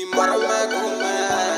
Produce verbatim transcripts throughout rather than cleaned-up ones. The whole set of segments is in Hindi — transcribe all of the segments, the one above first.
बीमर में घूमे,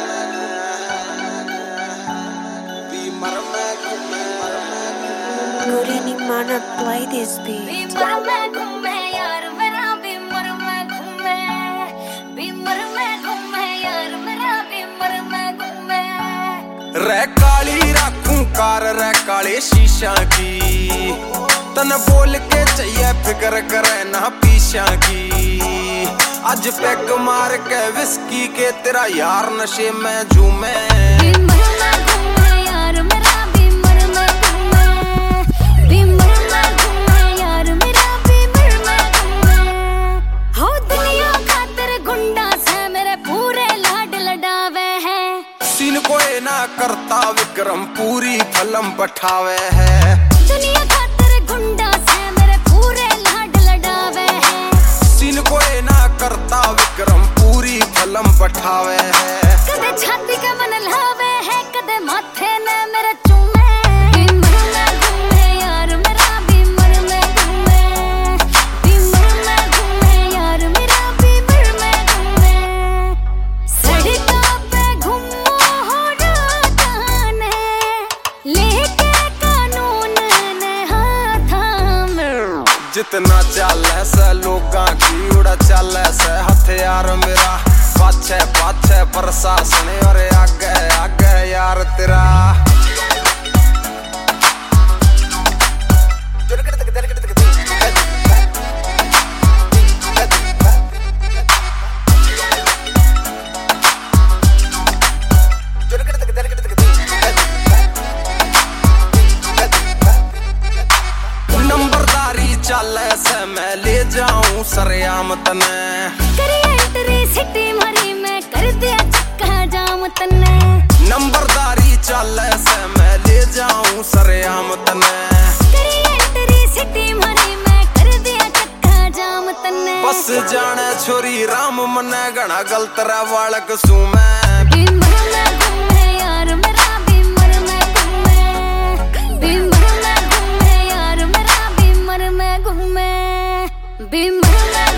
बीमर में घूमे। Gorini Mana, play this beat. Beamer में घूमे यार मेरा, बीमर में घूमे, बीमर में घूमे यार मेरा, बीमर में घूमे। रे काली राखूं कार रे काले शीशा की, तन बोल के चाहिए फिक्र करे ना पीछा की। आज पैग मार के विस्की के तेरा यार नशे में झूमे। बीमर में घूमे यार मेरा, बीमर में घूमे, बीमर में घूमे यार मेरा, बीमर में घूमे। हो दुनिया खातिर गुंडा से मेरे पूरे लाड लडावे है। सीन कोई ना करता विक्रम पूरी फिल्म पठावे है। दुनिया खातिर गुंडा से मेरे पूरे लाड लडावे है। सीन कोई ना करता विक्रम पूरी फिल्म पठावे है। कदे छाती का मन लावे है, कदे माथे ने मेरे चूमे। बीमर में घूमे यार मेरा, बीमर में घूमे, बीमर में घूमे यार मेरा, बीमर में घूमे। सड़कों पे घूमो हो राताने, लेके कानून ने हाथा में। जितना चाले से लोगां की उड़ा चाले से हथियार मेरा। पाछे पाछे प्रशासन और आगे आगे यार तेरा। नंबरदारी चाले से मैं ले जाऊं सरेआम तने। सिटी मरी में कर दिया चक्का जाम तन्ने। नंबरदारी चाले से मैं ले जाऊं सरेआम तने। सिटी मरी में कर दिया चक्का जाम तन्ने। बस जाने छोरी राम मने घना गलत रे वालक सू मैं। बीमर में घूमे यार मेरा, बीमर में घूमे, बीमर में घूमे यार मेरा, बीमर में घूमे, बीमर में